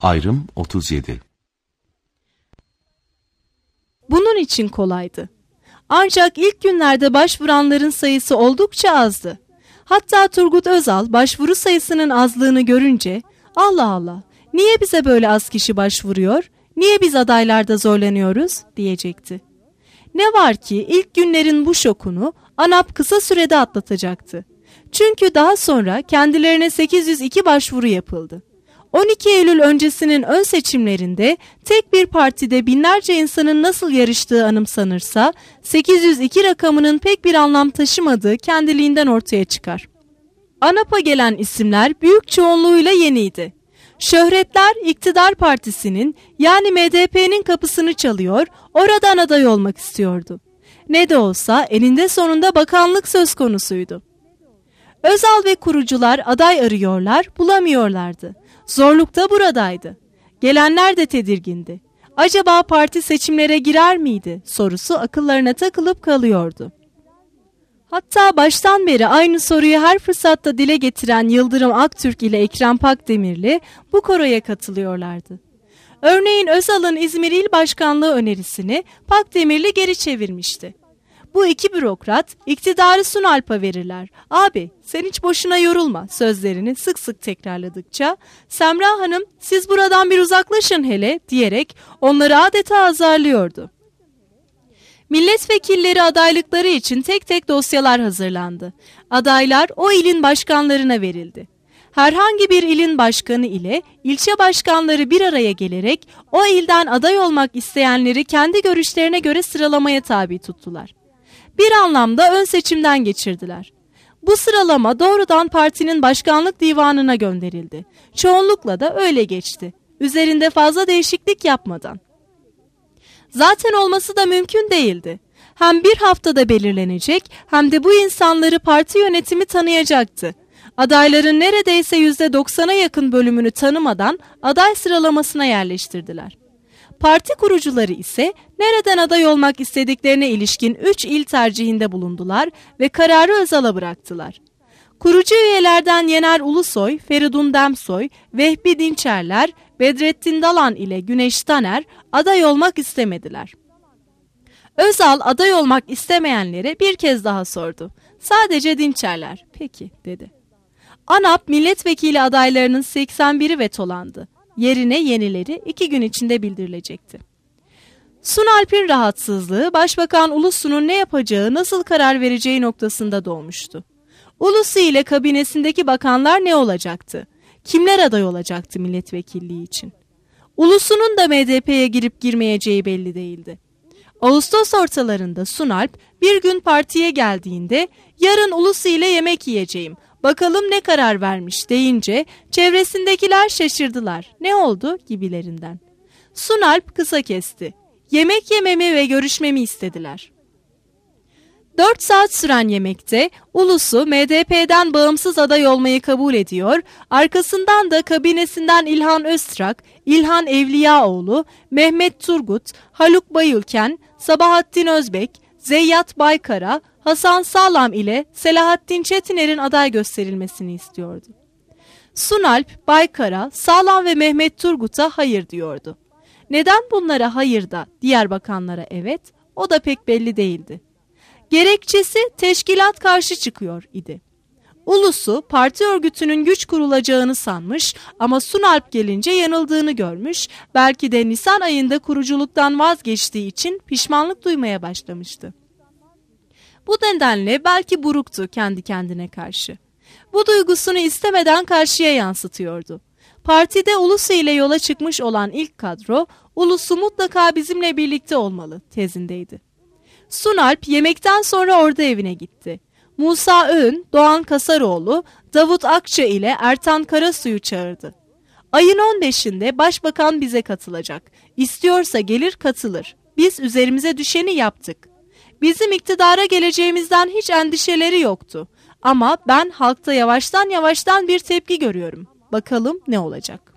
Ayrım 37. Bunun için kolaydı. Ancak ilk günlerde başvuranların sayısı oldukça azdı. Hatta Turgut Özal başvuru sayısının azlığını görünce Allah Allah, niye bize böyle az kişi başvuruyor, niye biz adaylarda zorlanıyoruz diyecekti. Ne var ki ilk günlerin bu şokunu ANAP kısa sürede atlatacaktı. Çünkü daha sonra kendilerine 802 başvuru yapıldı. 12 Eylül öncesinin ön seçimlerinde tek bir partide binlerce insanın nasıl yarıştığı anımsanırsa 802 rakamının pek bir anlam taşımadığı kendiliğinden ortaya çıkar. ANAP'a gelen isimler büyük çoğunluğuyla yeniydi. Şöhretler iktidar partisinin yani MDP'nin kapısını çalıyor, oradan aday olmak istiyordu. Ne de olsa eninde sonunda bakanlık söz konusuydu. Özal ve kurucular aday arıyorlar, bulamıyorlardı. Zorluk da buradaydı. Gelenler de tedirgindi. Acaba parti seçimlere girer miydi sorusu akıllarına takılıp kalıyordu. Hatta baştan beri aynı soruyu her fırsatta dile getiren Yıldırım Aktürk ile Ekrem Pakdemirli bu koroya katılıyorlardı. Örneğin Özal'ın İzmir İl Başkanlığı önerisini Pakdemirli geri çevirmişti. Bu iki bürokrat iktidarı Sunalp'a verirler. Abi sen hiç boşuna yorulma sözlerini sık sık tekrarladıkça Semra Hanım siz buradan bir uzaklaşın hele diyerek onları adeta azarlıyordu. Milletvekilleri adaylıkları için tek tek dosyalar hazırlandı. Adaylar o ilin başkanlarına verildi. Herhangi bir ilin başkanı ile ilçe başkanları bir araya gelerek o ilden aday olmak isteyenleri kendi görüşlerine göre sıralamaya tabi tuttular. Bir anlamda ön seçimden geçirdiler. Bu sıralama doğrudan partinin başkanlık divanına gönderildi. Çoğunlukla da öyle geçti. Üzerinde fazla değişiklik yapmadan. Zaten olması da mümkün değildi. Hem bir haftada belirlenecek hem de bu insanları parti yönetimi tanıyacaktı. Adayların neredeyse %90'a yakın bölümünü tanımadan aday sıralamasına yerleştirdiler. Parti kurucuları ise nereden aday olmak istediklerine ilişkin 3 il tercihinde bulundular ve kararı Özal'a bıraktılar. Kurucu üyelerden Yener Ulusoy, Feridun Demsoy, Vehbi Dinçerler, Bedrettin Dalan ile Güneş Taner aday olmak istemediler. Özal aday olmak istemeyenlere bir kez daha sordu. Sadece Dinçerler, peki dedi. ANAP milletvekili adaylarının 81'i vetolandı. Yerine yenileri 2 gün içinde bildirilecekti. Sunalp'in rahatsızlığı Başbakan Ulusu'nun ne yapacağı, nasıl karar vereceği noktasında doğmuştu. Ulusu ile kabinesindeki bakanlar ne olacaktı? Kimler aday olacaktı milletvekilliği için? Ulusu'nun da MDP'ye girip girmeyeceği belli değildi. Ağustos ortalarında Sunalp bir gün partiye geldiğinde yarın Ulusu ile yemek yiyeceğim, bakalım ne karar vermiş deyince çevresindekiler şaşırdılar. Ne oldu gibilerinden. Sunalp kısa kesti. Yemek yememi ve görüşmemi istediler. 4 saat süren yemekte Ulusu MDP'den bağımsız aday olmayı kabul ediyor, arkasından da kabinesinden İlhan Öztrak, İlhan Evliyaoğlu, Mehmet Turgut, Haluk Bayülken, Sabahattin Özbek, Zeyyat Baykara, Hasan Sağlam ile Selahattin Çetiner'in aday gösterilmesini istiyordu. Sunalp, Baykara, Sağlam ve Mehmet Turgut'a hayır diyordu. Neden bunlara hayır da diğer bakanlara evet, o da pek belli değildi. Gerekçesi teşkilat karşı çıkıyor idi. Ulusu parti örgütünün güç kurulacağını sanmış ama Sunalp gelince yanıldığını görmüş, belki de Nisan ayında kuruculuktan vazgeçtiği için pişmanlık duymaya başlamıştı. Bu nedenle belki buruktu kendi kendine karşı. Bu duygusunu istemeden karşıya yansıtıyordu. Partide Ulusu ile yola çıkmış olan ilk kadro, Ulusu mutlaka bizimle birlikte olmalı tezindeydi. Sunalp yemekten sonra orada evine gitti. Musa Öğün, Doğan Kasaroğlu, Davut Akça ile Ertan Karasu'yu çağırdı. Ayın 15'inde başbakan bize katılacak. İstiyorsa gelir katılır. Biz üzerimize düşeni yaptık. Bizim iktidara geleceğimizden hiç endişeleri yoktu. Ama ben halkta yavaştan bir tepki görüyorum. Bakalım ne olacak?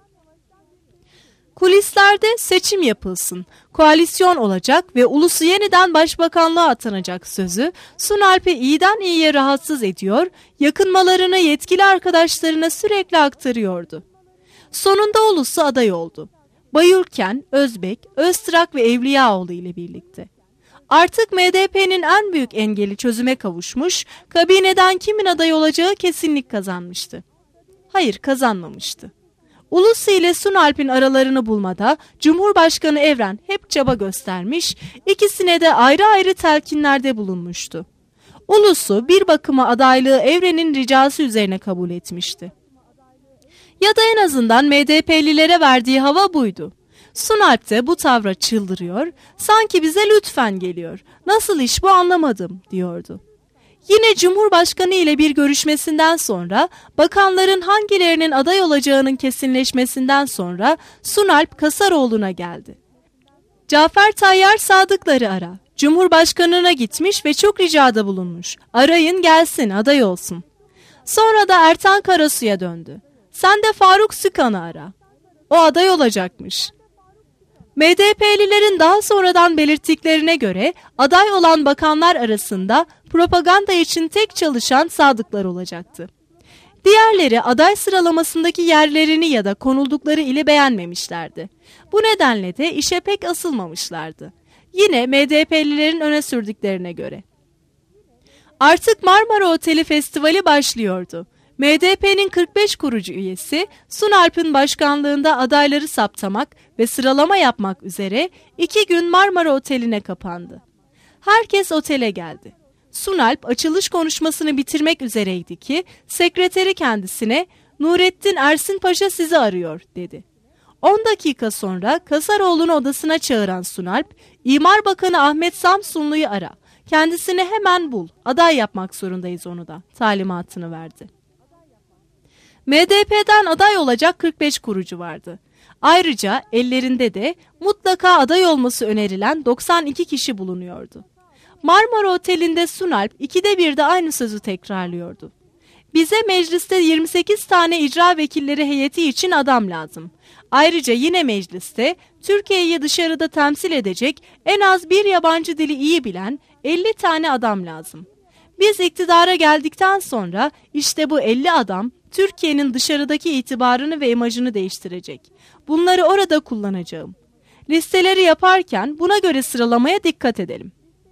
Kulislerde seçim yapılsın, koalisyon olacak ve Ulusu yeniden başbakanlığa atanacak sözü Sunalp'i iyiden iyiye rahatsız ediyor, yakınmalarını yetkili arkadaşlarına sürekli aktarıyordu. Sonunda Ulus'u aday oldu. Bayülken, Özbek, Öztrak ve Evliyaoğlu ile birlikte. Artık MDP'nin en büyük engeli çözüme kavuşmuş, kabineden kimin aday olacağı kesinlik kazanmıştı. Hayır, kazanmamıştı. Ulus'u ile Sunalp'in aralarını bulmada Cumhurbaşkanı Evren hep çaba göstermiş, ikisine de ayrı ayrı telkinlerde bulunmuştu. Ulus'u bir bakıma adaylığı Evren'in ricası üzerine kabul etmişti. Ya da en azından MDP'lilere verdiği hava buydu. Sunalp de bu tavra çıldırıyor, sanki bize lütfen geliyor, nasıl iş bu anlamadım diyordu. Yine Cumhurbaşkanı ile bir görüşmesinden sonra, bakanların hangilerinin aday olacağının kesinleşmesinden sonra Sunalp Kasaroğlu'na geldi. Cafer Tayyar Sadıkları ara. Cumhurbaşkanına gitmiş ve çok ricada bulunmuş. Arayın gelsin, aday olsun. Sonra da Ertan Karasu'ya döndü. Sen de Faruk Sükan'ı ara. O aday olacakmış. MDP'lilerin daha sonradan belirttiklerine göre aday olan bakanlar arasında propaganda için tek çalışan Sadıklar olacaktı. Diğerleri aday sıralamasındaki yerlerini ya da konuldukları ili beğenmemişlerdi. Bu nedenle de işe pek asılmamışlardı. Yine MDP'lilerin öne sürdüklerine göre. Artık Marmara Oteli Festivali başlıyordu. MDP'nin 45 kurucu üyesi Sunalp'in başkanlığında adayları saptamak ve sıralama yapmak üzere 2 gün Marmara Oteli'ne kapandı. Herkes otele geldi. Sunalp açılış konuşmasını bitirmek üzereydi ki sekreteri kendisine "Nurettin Ersin Paşa sizi arıyor" dedi. 10 dakika sonra Kasaroğlu'nu odasına çağıran Sunalp, İmar Bakanı Ahmet Samsunlu'yu ara, kendisini hemen bul, aday yapmak zorundayız onu da talimatını verdi. MDP'den aday olacak 45 kurucu vardı. Ayrıca ellerinde de mutlaka aday olması önerilen 92 kişi bulunuyordu. Marmara Oteli'nde Sunalp 2'de 1'de aynı sözü tekrarlıyordu. Bize mecliste 28 tane icra vekilleri heyeti için adam lazım. Ayrıca yine mecliste Türkiye'yi dışarıda temsil edecek en az bir yabancı dili iyi bilen 50 tane adam lazım. Biz iktidara geldikten sonra işte bu 50 adam Türkiye'nin dışarıdaki itibarını ve imajını değiştirecek. Bunları orada kullanacağım. Listeleri yaparken buna göre sıralamaya dikkat edelim.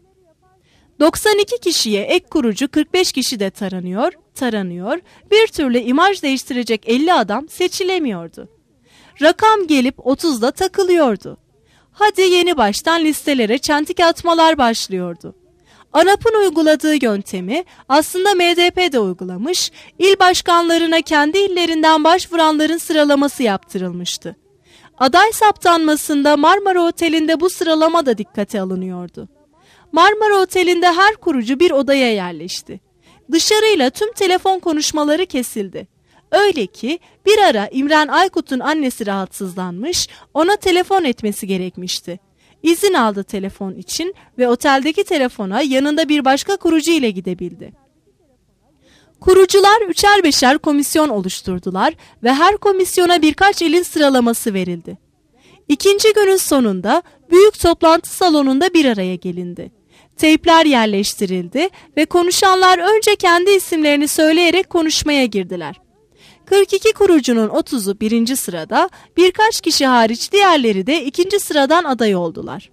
92 kişiye ek kurucu 45 kişi de taranıyor, bir türlü imaj değiştirecek 50 adam seçilemiyordu. Rakam gelip 30'da takılıyordu. Hadi yeni baştan listelere çentik atmalar başlıyordu. ANAP'ın uyguladığı yöntemi aslında MDP de uygulamış, il başkanlarına kendi illerinden başvuranların sıralaması yaptırılmıştı. Aday saptanmasında Marmara Oteli'nde bu sıralama da dikkate alınıyordu. Marmara Oteli'nde her kurucu bir odaya yerleşti. Dışarıyla tüm telefon konuşmaları kesildi. Öyle ki bir ara İmren Aykut'un annesi rahatsızlanmış, ona telefon etmesi gerekmişti. İzin aldı telefon için ve oteldeki telefona yanında bir başka kurucu ile gidebildi. Kurucular 3'er 5'er komisyon oluşturdular ve her komisyona birkaç ilin sıralaması verildi. İkinci günün sonunda büyük toplantı salonunda bir araya gelindi. Teypler yerleştirildi ve konuşanlar önce kendi isimlerini söyleyerek konuşmaya girdiler. 42 kurucunun 30'u birinci sırada, birkaç kişi hariç diğerleri de ikinci sıradan aday oldular.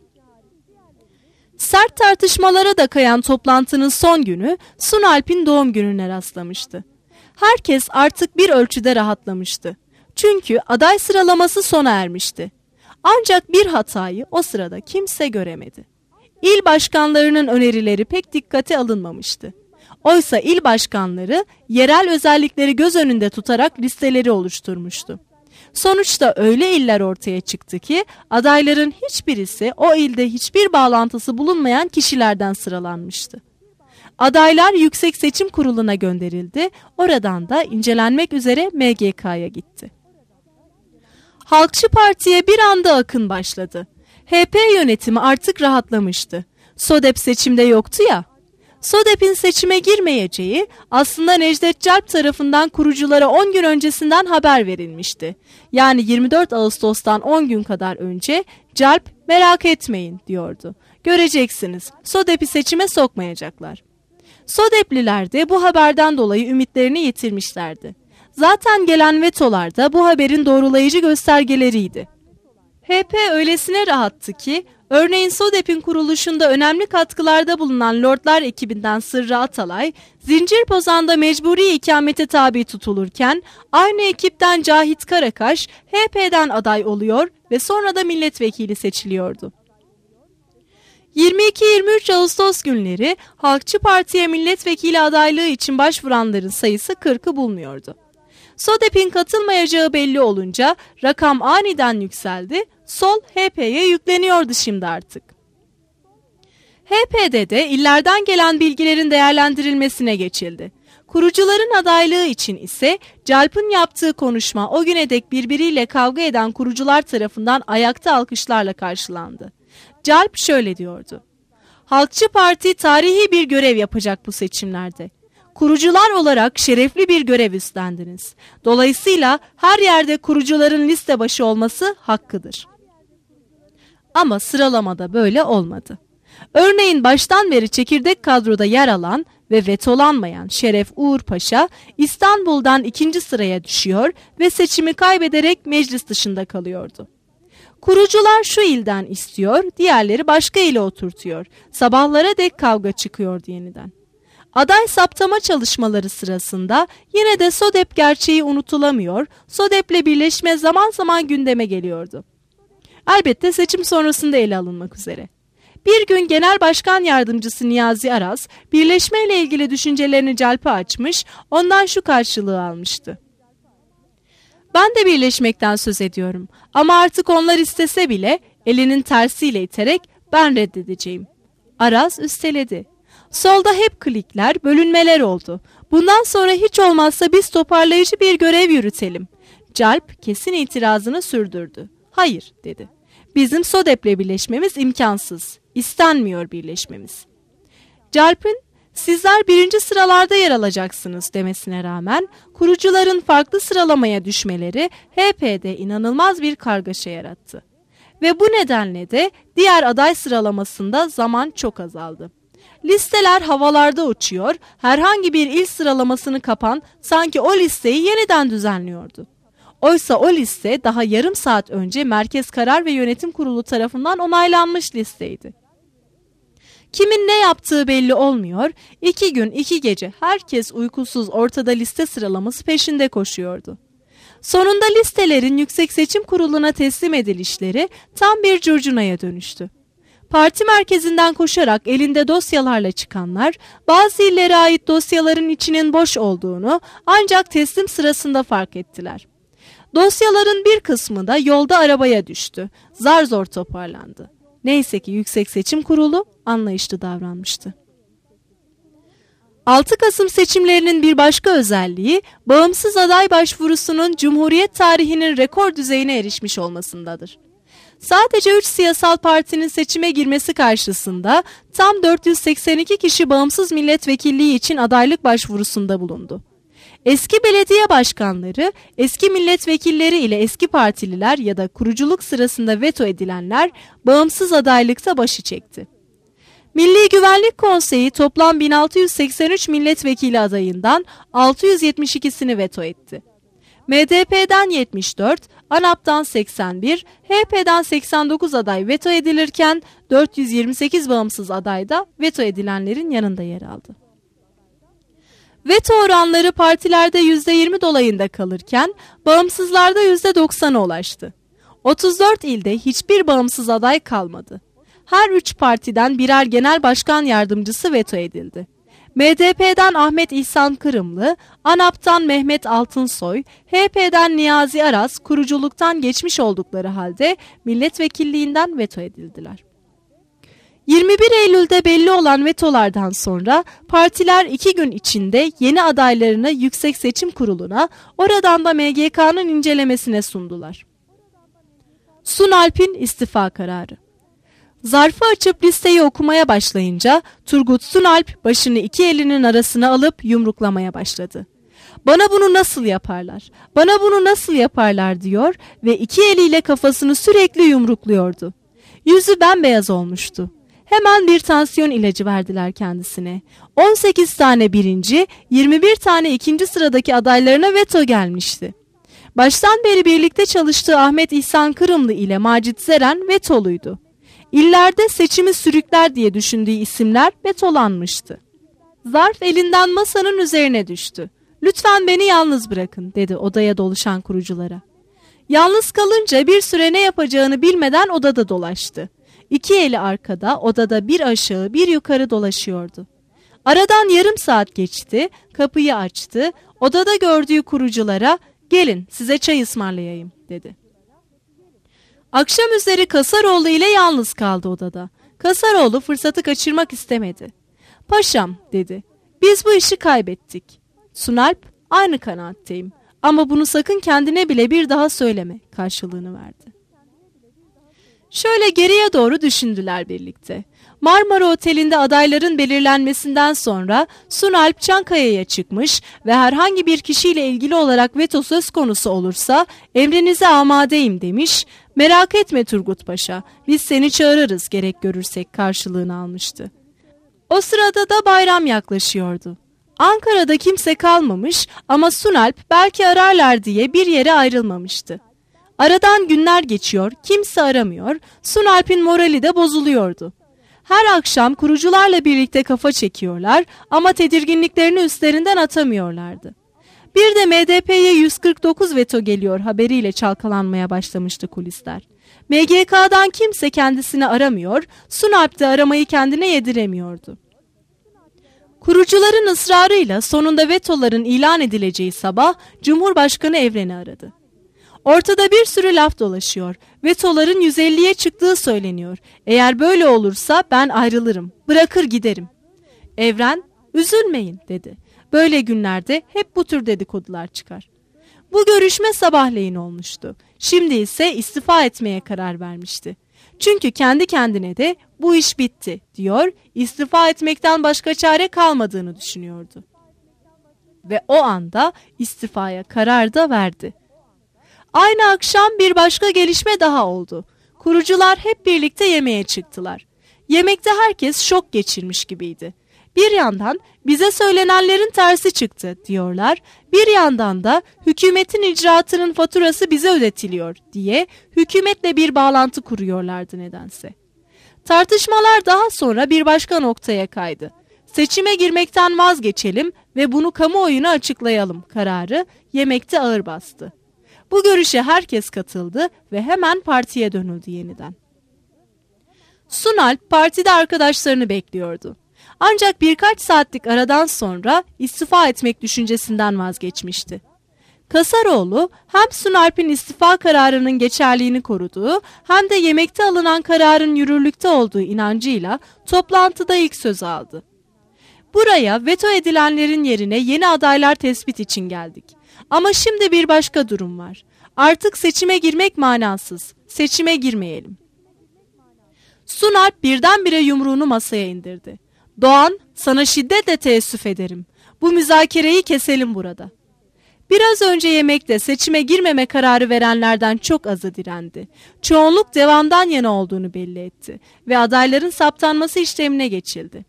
Sert tartışmalara da kayan toplantının son günü Sunalp'in doğum gününe rastlamıştı. Herkes artık bir ölçüde rahatlamıştı. Çünkü aday sıralaması sona ermişti. Ancak bir hatayı o sırada kimse göremedi. İl başkanlarının önerileri pek dikkate alınmamıştı. Oysa il başkanları yerel özellikleri göz önünde tutarak listeleri oluşturmuştu. Sonuçta öyle iller ortaya çıktı ki adayların hiçbirisi o ilde hiçbir bağlantısı bulunmayan kişilerden sıralanmıştı. Adaylar Yüksek Seçim Kurulu'na gönderildi, oradan da incelenmek üzere MGK'ya gitti. Halkçı Parti'ye bir anda akın başladı. HP yönetimi artık rahatlamıştı. SODEP seçimde yoktu ya. SODEP'in seçime girmeyeceği aslında Necdet Celp tarafından kuruculara 10 gün öncesinden haber verilmişti. Yani 24 Ağustos'tan 10 gün kadar önce Celp merak etmeyin diyordu. Göreceksiniz, SODEP'i seçime sokmayacaklar. SODEP'liler de bu haberden dolayı ümitlerini yitirmişlerdi. Zaten gelen vetolar da bu haberin doğrulayıcı göstergeleriydi. HP öylesine rahattı ki, örneğin SODEP'in kuruluşunda önemli katkılarda bulunan Lordlar ekibinden Sırrı Atalay, Zincirpozan'da mecburi ikamete tabi tutulurken, aynı ekipten Cahit Karakaş, HP'den aday oluyor ve sonra da milletvekili seçiliyordu. 22-23 Ağustos günleri Halkçı Parti'ye milletvekili adaylığı için başvuranların sayısı 40'ı bulmuyordu. SODEP'in katılmayacağı belli olunca rakam aniden yükseldi, sol HP'ye yükleniyordu şimdi artık. HP'de de illerden gelen bilgilerin değerlendirilmesine geçildi. Kurucuların adaylığı için ise CALP'ın yaptığı konuşma o güne dek birbiriyle kavga eden kurucular tarafından ayakta alkışlarla karşılandı. CALP şöyle diyordu: Halkçı Parti tarihi bir görev yapacak bu seçimlerde. Kurucular olarak şerefli bir görev üstlendiniz. Dolayısıyla her yerde kurucuların liste başı olması hakkıdır. Ama sıralamada böyle olmadı. Örneğin baştan beri çekirdek kadroda yer alan ve vetolanmayan Şeref Uğur Paşa İstanbul'dan 2. sıraya düşüyor ve seçimi kaybederek meclis dışında kalıyordu. Kurucular şu ilden istiyor, diğerleri başka ile oturtuyor. Sabahlara dek kavga çıkıyordu yeniden. Aday saptama çalışmaları sırasında yine de SODEP gerçeği unutulamıyor, SODEP'le birleşme zaman zaman gündeme geliyordu. Elbette seçim sonrasında ele alınmak üzere. Bir gün Genel Başkan Yardımcısı Niyazi Aras, birleşmeyle ilgili düşüncelerini CALP'e açmış, ondan şu karşılığı almıştı: Ben de birleşmekten söz ediyorum ama artık onlar istese bile elinin tersiyle iterek ben reddedeceğim. Aras üsteledi: Solda hep klikler, bölünmeler oldu. Bundan sonra hiç olmazsa biz toparlayıcı bir görev yürütelim. CALP kesin itirazını sürdürdü. Hayır dedi. Bizim SODEP'le birleşmemiz imkansız. İstenmiyor birleşmemiz. CALP'in sizler 1. sıralarda yer alacaksınız demesine rağmen kurucuların farklı sıralamaya düşmeleri HP'de inanılmaz bir kargaşa yarattı. Ve bu nedenle de diğer aday sıralamasında zaman çok azaldı. Listeler havalarda uçuyor, herhangi bir il sıralamasını kapan sanki o listeyi yeniden düzenliyordu. Oysa o liste daha yarım saat önce Merkez Karar ve Yönetim Kurulu tarafından onaylanmış listeydi. Kimin ne yaptığı belli olmuyor, 2 gün 2 gece herkes uykusuz ortada liste sıralaması peşinde koşuyordu. Sonunda listelerin Yüksek Seçim Kurulu'na teslim edilişleri tam bir curcunaya dönüştü. Parti merkezinden koşarak elinde dosyalarla çıkanlar, bazı illere ait dosyaların içinin boş olduğunu ancak teslim sırasında fark ettiler. Dosyaların bir kısmı da yolda arabaya düştü. Zar zor toparlandı. Neyse ki Yüksek Seçim Kurulu anlayışlı davranmıştı. 6 Kasım seçimlerinin bir başka özelliği, bağımsız aday başvurusunun Cumhuriyet tarihinin rekor düzeyine erişmiş olmasındadır. Sadece 3 siyasal partinin seçime girmesi karşısında tam 482 kişi bağımsız milletvekilliği için adaylık başvurusunda bulundu. Eski belediye başkanları, eski milletvekilleri ile eski partililer ya da kuruculuk sırasında veto edilenler bağımsız adaylıkta başı çekti. Milli Güvenlik Konseyi toplam 1683 milletvekili adayından 672'sini veto etti. MDP'den 74, ANAP'tan 81, HP'den 89 aday veto edilirken 428 bağımsız aday da veto edilenlerin yanında yer aldı. Veto oranları partilerde %20 dolayında kalırken bağımsızlarda %90'a ulaştı. 34 ilde hiçbir bağımsız aday kalmadı. Her 3 partiden birer genel başkan yardımcısı veto edildi. MDP'den Ahmet İhsan Kırımlı, ANAP'tan Mehmet Altınsoy, HP'den Niyazi Aras kuruculuktan geçmiş oldukları halde milletvekilliğinden veto edildiler. 21 Eylül'de belli olan vetolardan sonra partiler 2 gün içinde yeni adaylarını Yüksek Seçim Kurulu'na, oradan da MGK'nın incelemesine sundular. Sunalp'in istifa kararı. Zarfı açıp listeyi okumaya başlayınca Turgut Sunalp başını 2 elinin arasına alıp yumruklamaya başladı. Bana bunu nasıl yaparlar? Bana bunu nasıl yaparlar diyor ve 2 eliyle kafasını sürekli yumrukluyordu. Yüzü bembeyaz olmuştu. Hemen bir tansiyon ilacı verdiler kendisine. 18 tane birinci, 21 tane ikinci sıradaki adaylarına veto gelmişti. Baştan beri birlikte çalıştığı Ahmet İhsan Kırımlı ile Macit Zeren vetoluydu. İllerde seçimi sürükler diye düşündüğü isimler vetolanmıştı. Zarf elinden masanın üzerine düştü. "Lütfen beni yalnız bırakın," dedi odaya doluşan kuruculara. Yalnız kalınca bir süre ne yapacağını bilmeden odada dolaştı. İki eli arkada, odada bir aşağı bir yukarı dolaşıyordu. Aradan yarım saat geçti, kapıyı açtı, odada gördüğü kuruculara "Gelin size çay ısmarlayayım," dedi. Akşam üzeri Kasaroğlu ile yalnız kaldı odada. Kasaroğlu fırsatı kaçırmak istemedi. "Paşam," dedi, "biz bu işi kaybettik." Sunalp, "Aynı kanaatteyim ama bunu sakın kendine bile bir daha söyleme," karşılığını verdi. Şöyle geriye doğru düşündüler birlikte. Marmara Oteli'nde adayların belirlenmesinden sonra Sunalp Çankaya'ya çıkmış ve herhangi bir kişiyle ilgili olarak veto söz konusu olursa emrinize amadeyim demiş, "Merak etme Turgut Paşa, biz seni çağırırız gerek görürsek," karşılığını almıştı. O sırada da bayram yaklaşıyordu. Ankara'da kimse kalmamış ama Sunalp belki ararlar diye bir yere ayrılmamıştı. Aradan günler geçiyor, kimse aramıyor, Sunalp'in morali de bozuluyordu. Her akşam kurucularla birlikte kafa çekiyorlar ama tedirginliklerini üstlerinden atamıyorlardı. Bir de MDP'ye 149 veto geliyor haberiyle çalkalanmaya başlamıştı kulisler. MGK'dan kimse kendisini aramıyor, Sunalp de aramayı kendine yediremiyordu. Kurucuların ısrarıyla sonunda vetoların ilan edileceği sabah Cumhurbaşkanı Evren'i aradı. Ortada bir sürü laf dolaşıyor. Vetoların 150'ye çıktığı söyleniyor. Eğer böyle olursa ben ayrılırım, bırakır giderim. Evren, "Üzülmeyin," dedi. "Böyle günlerde hep bu tür dedikodular çıkar." Bu görüşme sabahleyin olmuştu. Şimdi ise istifa etmeye karar vermişti. Çünkü kendi kendine de "bu iş bitti," diyor, istifa etmekten başka çare kalmadığını düşünüyordu. Ve o anda istifaya karar da verdi. Aynı akşam bir başka gelişme daha oldu. Kurucular hep birlikte yemeğe çıktılar. Yemekte herkes şok geçirmiş gibiydi. Bir yandan "bize söylenenlerin tersi çıktı," diyorlar. Bir yandan da "hükümetin icraatının faturası bize ödetiliyor," diye hükümetle bir bağlantı kuruyorlardı nedense. Tartışmalar daha sonra bir başka noktaya kaydı. Seçime girmekten vazgeçelim ve bunu kamuoyuna açıklayalım kararı yemekte ağır bastı. Bu görüşe herkes katıldı ve hemen partiye dönüldü yeniden. Sunalp partide arkadaşlarını bekliyordu. Ancak birkaç saatlik aradan sonra istifa etmek düşüncesinden vazgeçmişti. Kasaroğlu hem Sunalp'in istifa kararının geçerliğini koruduğu hem de yemekte alınan kararın yürürlükte olduğu inancıyla toplantıda ilk söz aldı. "Buraya veto edilenlerin yerine yeni adaylar tespit için geldik. Ama şimdi bir başka durum var. Artık seçime girmek manasız. Seçime girmeyelim." Sunalp birdenbire yumruğunu masaya indirdi. "Doğan, sana şiddetle teessüf ederim. Bu müzakereyi keselim burada." Biraz önce yemekte seçime girmeme kararı verenlerden çok azı direndi. Çoğunluk devamdan yana olduğunu belli etti ve adayların saptanması işlemine geçildi.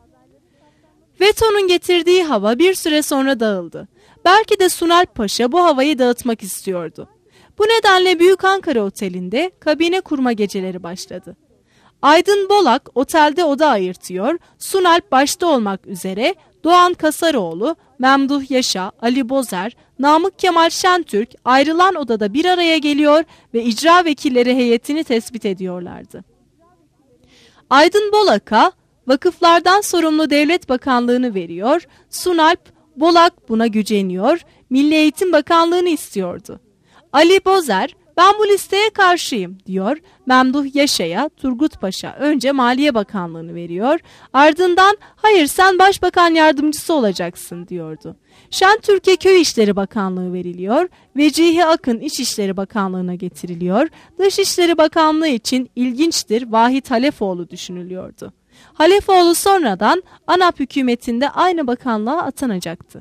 Vetonun getirdiği hava bir süre sonra dağıldı. Belki de Sunalp Paşa bu havayı dağıtmak istiyordu. Bu nedenle Büyük Ankara Oteli'nde kabine kurma geceleri başladı. Aydın Bolak otelde oda ayırtıyor, Sunalp başta olmak üzere Doğan Kasaroğlu, Memduh Yaşa, Ali Bozer, Namık Kemal Şentürk ayrılan odada bir araya geliyor ve icra vekilleri heyetini tespit ediyorlardı. Aydın Bolak'a vakıflardan sorumlu Devlet Bakanlığı'nı veriyor, Sunalp, Bolak buna güceniyor, Milli Eğitim Bakanlığı'nı istiyordu. Ali Bozer, "Ben bu listeye karşıyım," diyor. Memduh Yaşa'ya Turgut Paşa önce Maliye Bakanlığı'nı veriyor, ardından "Hayır, sen Başbakan Yardımcısı olacaksın," diyordu. Şentürk'e Köy İşleri Bakanlığı veriliyor, Vecihi Akın İçişleri Bakanlığı'na getiriliyor, Dışişleri Bakanlığı için ilginçtir Vahit Halefoğlu düşünülüyordu. Halefoğlu sonradan ANAP hükümetinde aynı bakanlığa atanacaktı.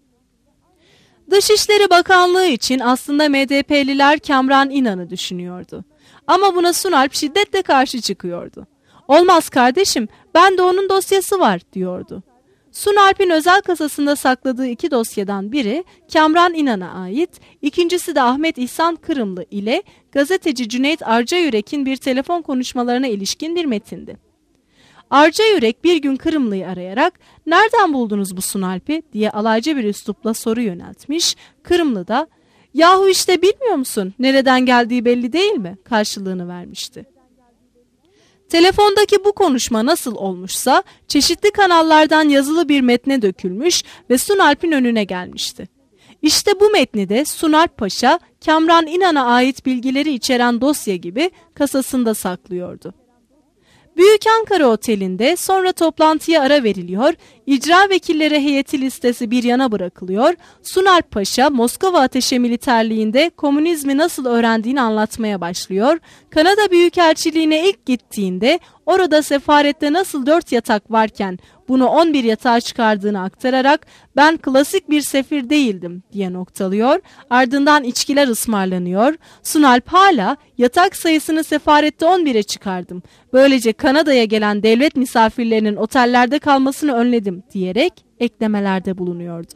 Dışişleri Bakanlığı için aslında MDP'liler Kamran İnan'ı düşünüyordu. Ama buna Sunalp şiddetle karşı çıkıyordu. Olmaz kardeşim, bende onun dosyası var diyordu. Sunalp'in özel kasasında sakladığı 2 dosyadan biri Kamran İnan'a ait, ikincisi de Ahmet İhsan Kırımlı ile gazeteci Cüneyt Arcayürek'in bir telefon konuşmalarına ilişkin bir metindi. Arcayürek bir gün Kırımlı'yı arayarak "Nereden buldunuz bu Sunalp'i?" diye alaycı bir üslupla soru yöneltmiş. Kırımlı da "Yahu işte bilmiyor musun? Nereden geldiği belli değil mi?" karşılığını vermişti. Telefondaki bu konuşma nasıl olmuşsa çeşitli kanallardan yazılı bir metne dökülmüş ve Sunalp'in önüne gelmişti. İşte bu metni de Sunalp Paşa, Kamran İnan'a ait bilgileri içeren dosya gibi kasasında saklıyordu. Büyük Ankara Oteli'nde sonra toplantıya ara veriliyor, icra vekilleri heyeti listesi bir yana bırakılıyor, Sunalp Paşa Moskova Ateşe Militerliğinde komünizmi nasıl öğrendiğini anlatmaya başlıyor, Kanada Büyükelçiliğine ilk gittiğinde orada sefarette nasıl 4 yatak varken bunu 11 yatağa çıkardığını aktararak "Ben klasik bir sefir değildim" diye noktalıyor, ardından içkiler ısmarlanıyor. Sunalp hala "Yatak sayısını sefarette 11'e çıkardım. Böylece Kanada'ya gelen devlet misafirlerinin otellerde kalmasını önledim" diyerek eklemelerde bulunuyordu.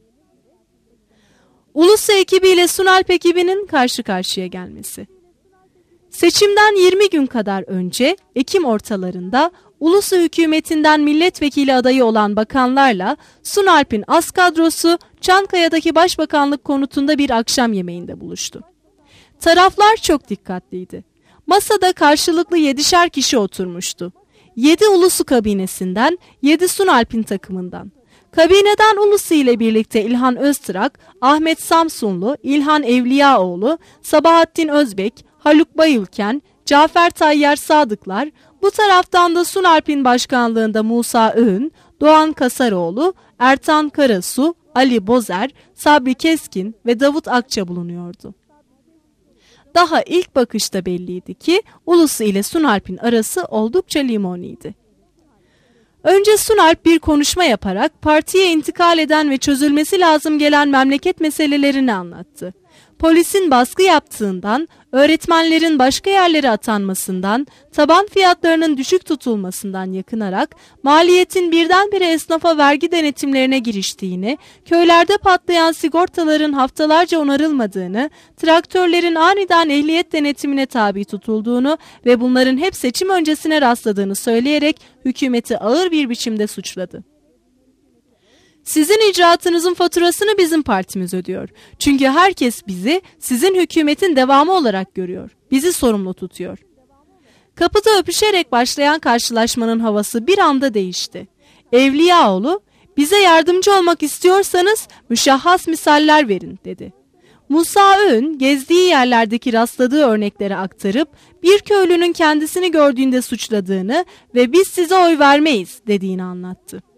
Ulusu ekibiyle Sunalp ekibinin karşı karşıya gelmesi. Seçimden 20 gün kadar önce Ekim ortalarında Ulusu hükümetinden milletvekili adayı olan bakanlarla Sunalp'in az kadrosu Çankaya'daki başbakanlık konutunda bir akşam yemeğinde buluştu. Taraflar çok dikkatliydi. Masada karşılıklı 7'şer kişi oturmuştu. 7 Ulusu kabinesinden, 7 Sunalp'in takımından. Kabineden Ulusu ile birlikte İlhan Öztrak, Ahmet Samsunlu, İlhan Evliyaoğlu, Sabahattin Özbek, Haluk Bayülken, Cafer Tayyar Sadıklar, bu taraftan da Sunalp'in başkanlığında Musa Öğün, Doğan Kasaroğlu, Ertan Karasu, Ali Bozer, Sabri Keskin ve Davut Akça bulunuyordu. Daha ilk bakışta belliydi ki Ulusu ile Sunalp'in arası oldukça limoniydi. Önce Sunalp bir konuşma yaparak partiye intikal eden ve çözülmesi lazım gelen memleket meselelerini anlattı. Polisin baskı yaptığından, öğretmenlerin başka yerlere atanmasından, taban fiyatlarının düşük tutulmasından yakınarak maliyetin birdenbire esnafa vergi denetimlerine giriştiğini, köylerde patlayan sigortaların haftalarca onarılmadığını, traktörlerin aniden ehliyet denetimine tabi tutulduğunu ve bunların hep seçim öncesine rastladığını söyleyerek hükümeti ağır bir biçimde suçladı. "Sizin icraatınızın faturasını bizim partimiz ödüyor. Çünkü herkes bizi sizin hükümetin devamı olarak görüyor. Bizi sorumlu tutuyor." Kapıda öpüşerek başlayan karşılaşmanın havası bir anda değişti. Evliyaoğlu, "Bize yardımcı olmak istiyorsanız müşahhas misaller verin" dedi. Musa Öğün gezdiği yerlerdeki rastladığı örnekleri aktarıp bir köylünün kendisini gördüğünde suçladığını ve "Biz size oy vermeyiz" dediğini anlattı.